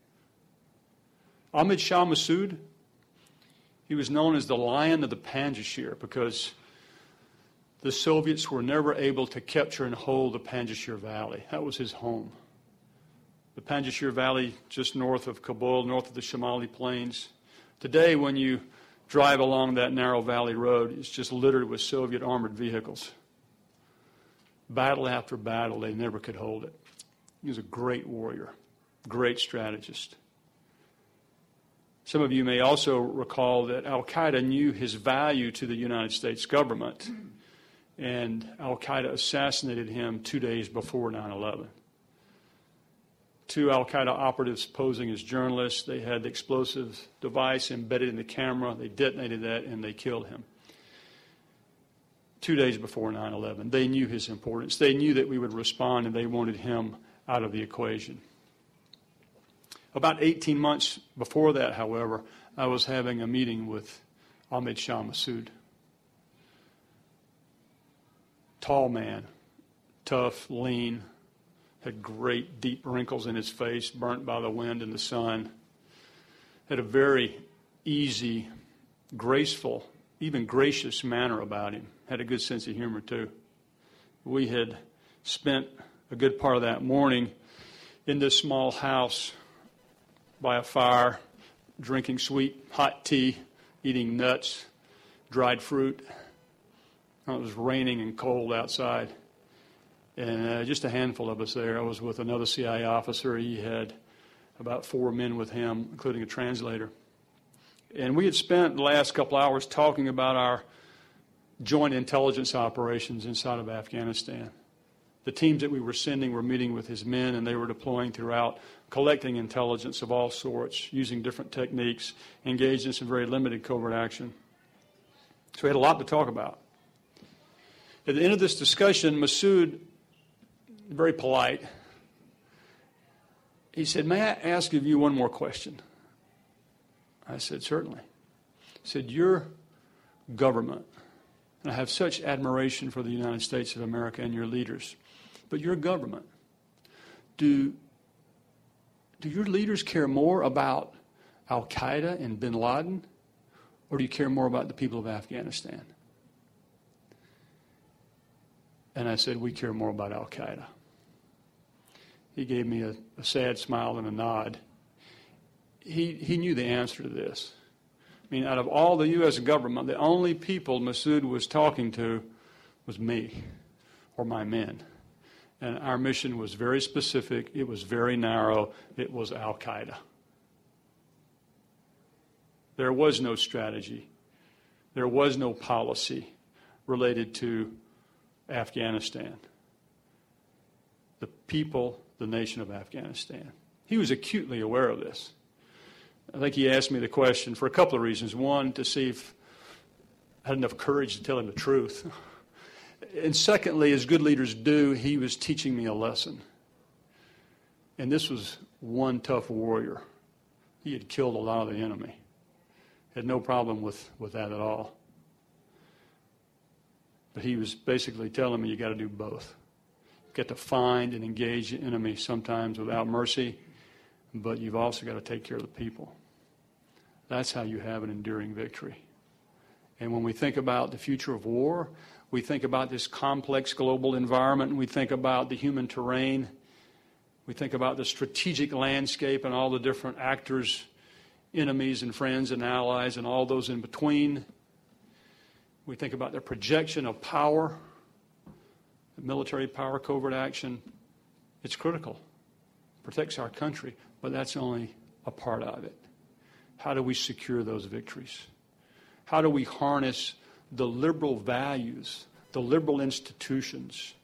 Ahmad Shah Massoud, he was known as the Lion of the Panjshir because the Soviets were never able to capture and hold the Panjshir Valley. That was his home. The Panjshir Valley just north of Kabul, north of the Shamali Plains. Today, when you drive along that narrow valley road, it's just littered with Soviet armored vehicles. Battle after battle, they never could hold it. He was a great warrior, great strategist. Some of you may also recall that Al-Qaeda knew his value to the United States government, and Al-Qaeda assassinated him two days before nine eleven. Two Al-Qaeda operatives posing as journalists, they had the explosive device embedded in the camera, they detonated that, and they killed him. Two days before nine eleven. They knew his importance. They knew that we would respond, and they wanted him out of the equation. About eighteen months before that, however, I was having a meeting with Ahmad Shah Massoud. tall man, tough, lean, had great deep wrinkles in his face, burnt by the wind and the sun, had a very easy, graceful, even gracious manner about him, had a good sense of humor too. We had spent a good part of that morning in this small house by a fire, drinking sweet hot tea, eating nuts, dried fruit. It was raining and cold outside. And uh, just a handful of us there. I was with another C I A officer. He had about four men with him, including a translator. And we had spent the last couple hours talking about our joint intelligence operations inside of Afghanistan. The teams that we were sending were meeting with his men, and they were deploying throughout, collecting intelligence of all sorts, using different techniques, engaged in some very limited covert action. So we had a lot to talk about. At the end of this discussion, Masood, very polite, he said, "May I ask of you one more question?" I said, "Certainly." He said, "Your government," and I have such admiration for the United States of America and your leaders, but your government, do, do your leaders care more about Al-Qaeda and bin Laden, or do you care more about the people of Afghanistan? And I said, "We care more about Al-Qaeda." He gave me a, a sad smile and a nod. He, he knew the answer to this. I mean, out of all the U S government, the only people Masood was talking to was me or my men. And our mission was very specific. It was very narrow. It was Al-Qaeda. There was no strategy. There was no policy related to Afghanistan. The people, the nation of Afghanistan. He was acutely aware of this. I think he asked me the question for a couple of reasons. One, to see if I had enough courage to tell him the truth. And secondly, as good leaders do, he was teaching me a lesson. And this was one tough warrior. He had killed a lot of the enemy. Had no problem with, with that at all. But he was basically telling me you got to do both. You've got to find and engage the enemy sometimes without mercy, but you've also got to take care of the people. That's how you have an enduring victory. And when we think about the future of war, we think about this complex global environment, and we think about the human terrain. We think about the strategic landscape and all the different actors, enemies and friends and allies and all those in between. We think about the projection of power, military power, covert action. It's critical. It protects our country, but that's only a part of it. How do we secure those victories? How do we harness the liberal values, the liberal institutions?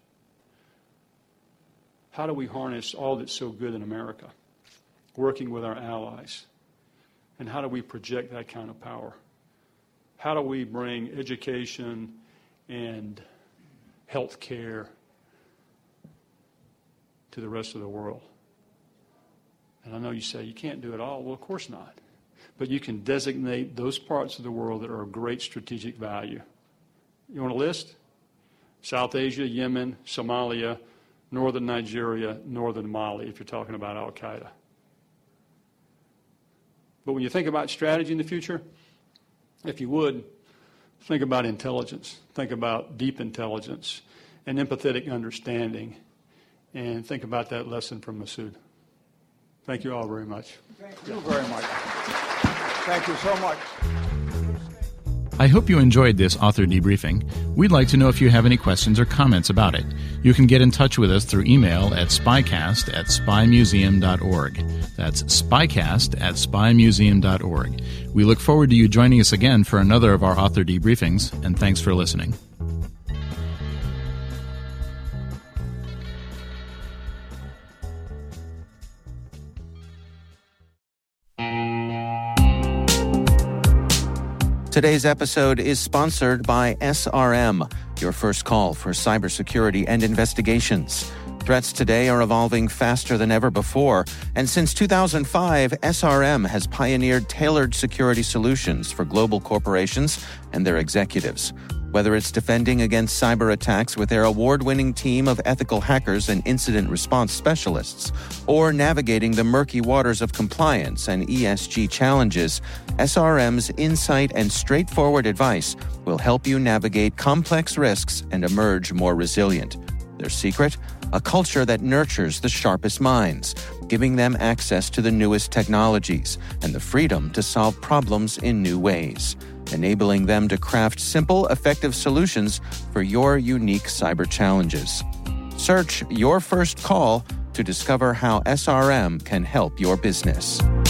How do we harness all that's so good in America, working with our allies? And how do we project that kind of power? How do we bring education and health care to the rest of the world? And I know you say you can't do it all. Well, of course not. But you can designate those parts of the world that are of great strategic value. You want a list? South Asia, Yemen, Somalia, northern Nigeria, northern Mali, if you're talking about Al-Qaeda. But when you think about strategy in the future, if you would, think about intelligence. Think about deep intelligence and empathetic understanding. And think about that lesson from Masood. Thank you all very much. Thank you very much. Thank you so much. I hope you enjoyed this author debriefing. We'd like to know if you have any questions or comments about it. You can get in touch with us through email at spycast at spy museum dot org. That's spycast at spy museum dot org. We look forward to you joining us again for another of our author debriefings, and thanks for listening. Today's episode is sponsored by S R M, your first call for cybersecurity and investigations. Threats today are evolving faster than ever before, and since two thousand five, S R M has pioneered tailored security solutions for global corporations and their executives. Whether it's defending against cyber attacks with their award-winning team of ethical hackers and incident response specialists, or navigating the murky waters of compliance and E S G challenges, S R M's insight and straightforward advice will help you navigate complex risks and emerge more resilient. Their secret? A culture that nurtures the sharpest minds, giving them access to the newest technologies and the freedom to solve problems in new ways, enabling them to craft simple, effective solutions for your unique cyber challenges. Search Your First Call to discover how S R M can help your business.